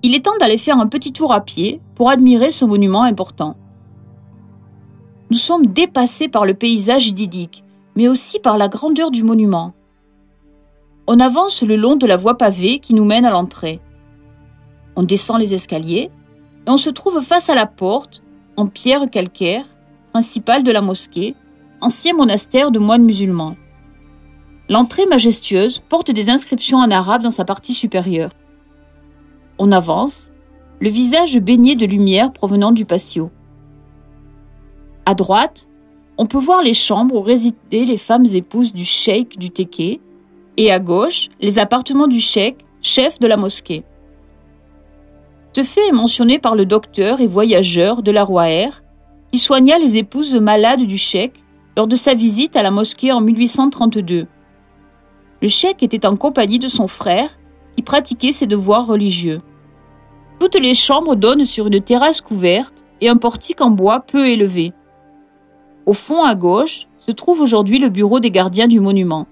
Il est temps d'aller faire un petit tour à pied pour admirer ce monument important. Nous sommes dépassés par le paysage idyllique, mais aussi par la grandeur du monument. On avance le long de la voie pavée qui nous mène à l'entrée. On descend les escaliers et on se trouve face à la porte, en pierre calcaire, principale de la mosquée, ancien monastère de moines musulmans. L'entrée majestueuse porte des inscriptions en arabe dans sa partie supérieure. On avance, le visage baigné de lumière provenant du patio. À droite, on peut voir les chambres où résidaient les femmes épouses du cheikh du Téké, et à gauche, les appartements du cheikh, chef de la mosquée. Ce fait est mentionné par le docteur et voyageur de la Rouaher, qui soigna les épouses malades du cheikh lors de sa visite à la mosquée en 1832. Le cheikh était en compagnie de son frère, qui pratiquait ses devoirs religieux. Toutes les chambres donnent sur une terrasse couverte et un portique en bois peu élevé. Au fond à gauche se trouve aujourd'hui le bureau des gardiens du monument.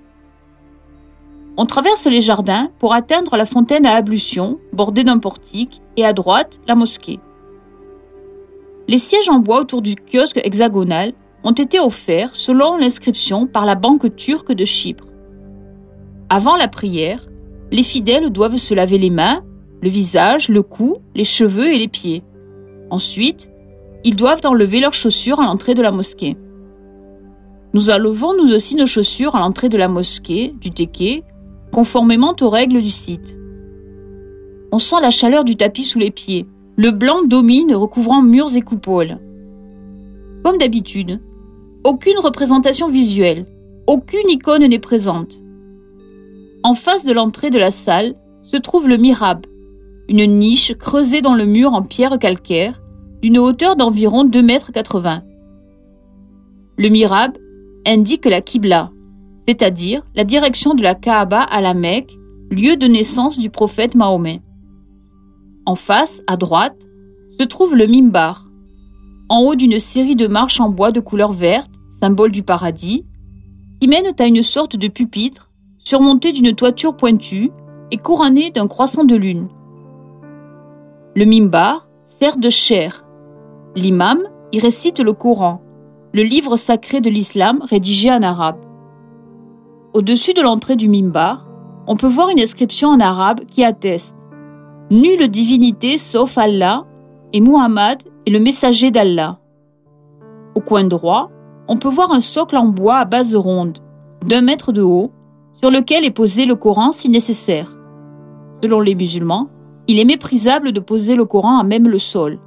On traverse les jardins pour atteindre la fontaine à ablution, bordée d'un portique, et à droite, la mosquée. Les sièges en bois autour du kiosque hexagonal ont été offerts selon l'inscription par la Banque turque de Chypre. Avant la prière, les fidèles doivent se laver les mains, le visage, le cou, les cheveux et les pieds. Ensuite, ils doivent enlever leurs chaussures à l'entrée de la mosquée. Nous enlevons nous aussi nos chaussures à l'entrée de la mosquée, du Téké, conformément aux règles du site. On sent la chaleur du tapis sous les pieds. Le blanc domine, recouvrant murs et coupoles. Comme d'habitude, aucune représentation visuelle, aucune icône n'est présente. En face de l'entrée de la salle se trouve le mihrab, une niche creusée dans le mur en pierre calcaire, d'une hauteur d'environ 2,80 m. Le mihrab indique la Qibla, c'est-à-dire la direction de la Kaaba à la Mecque, lieu de naissance du prophète Mahomet. En face, à droite, se trouve le mimbar, en haut d'une série de marches en bois de couleur verte, symbole du paradis, qui mènent à une sorte de pupitre surmonté d'une toiture pointue et couronné d'un croissant de lune. Le mimbar sert de chaire. L'imam y récite le Coran, le livre sacré de l'islam rédigé en arabe. Au-dessus de l'entrée du mimbar, on peut voir une inscription en arabe qui atteste « Nulle divinité sauf Allah et Muhammad est le messager d'Allah ». Au coin droit, on peut voir un socle en bois à base ronde, d'1 mètre de haut, sur lequel est posé le Coran si nécessaire. Selon les musulmans, il est méprisable de poser le Coran à même le sol.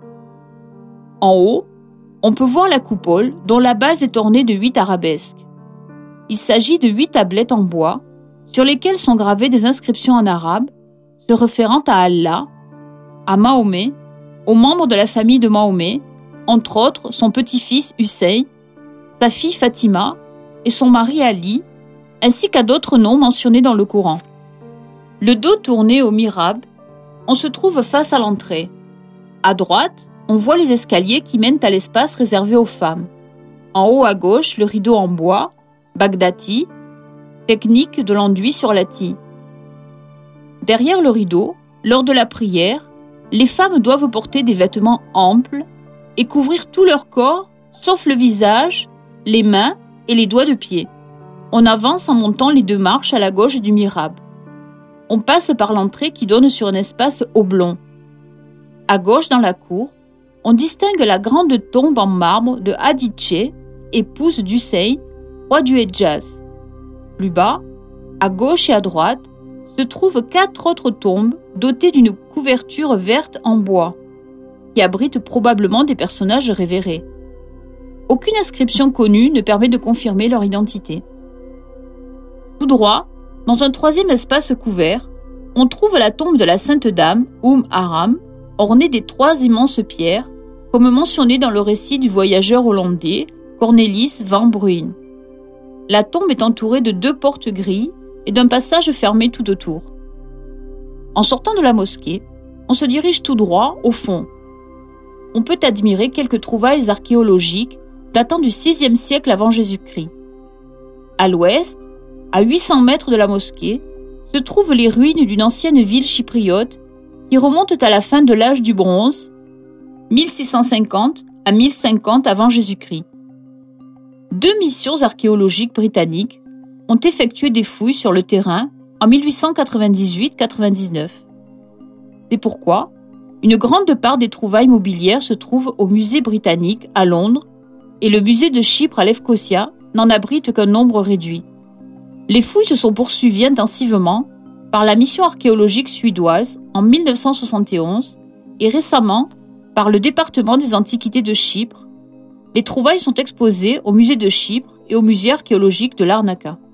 En haut, on peut voir la coupole dont la base est ornée de 8 arabesques. Il s'agit de 8 tablettes en bois sur lesquelles sont gravées des inscriptions en arabe se référant à Allah, à Mahomet, aux membres de la famille de Mahomet, entre autres son petit-fils Hussein, sa fille Fatima et son mari Ali, ainsi qu'à d'autres noms mentionnés dans le Coran. Le dos tourné au mihrab, on se trouve face à l'entrée. À droite, on voit les escaliers qui mènent à l'espace réservé aux femmes. En haut à gauche, le rideau en bois, Baghdati, technique de l'enduit sur latis. Derrière le rideau, lors de la prière, les femmes doivent porter des vêtements amples et couvrir tout leur corps, sauf le visage, les mains et les doigts de pied. On avance en montant les 2 marches à la gauche du mihrab. On passe par l'entrée qui donne sur un espace oblong. À gauche dans la cour, on distingue la grande tombe en marbre de Hadiché, épouse d'Hussein, roi du Hedjaz. Plus bas, à gauche et à droite, se trouvent 4 autres tombes dotées d'une couverture verte en bois, qui abritent probablement des personnages révérés. Aucune inscription connue ne permet de confirmer leur identité. Tout droit, dans un 3e espace couvert, on trouve la tombe de la Sainte Dame, Aram, ornée des 3 immenses pierres, comme mentionné dans le récit du voyageur hollandais Cornelis van Bruyn. La tombe est entourée de 2 portes-grilles et d'un passage fermé tout autour. En sortant de la mosquée, on se dirige tout droit au fond. On peut admirer quelques trouvailles archéologiques datant du VIe siècle avant Jésus-Christ. À l'ouest, à 800 mètres de la mosquée, se trouvent les ruines d'une ancienne ville chypriote qui remontent à la fin de l'âge du bronze, 1650 à 1050 avant Jésus-Christ. 2 missions archéologiques britanniques ont effectué des fouilles sur le terrain en 1898-99. C'est pourquoi une grande part des trouvailles mobilières se trouve au musée britannique à Londres et le musée de Chypre à Lefkosia n'en abrite qu'un nombre réduit. Les fouilles se sont poursuivies intensivement par la mission archéologique suédoise en 1971 et récemment par le département des antiquités de Chypre. Les trouvailles sont exposées au musée de Chypre et au musée archéologique de Larnaca.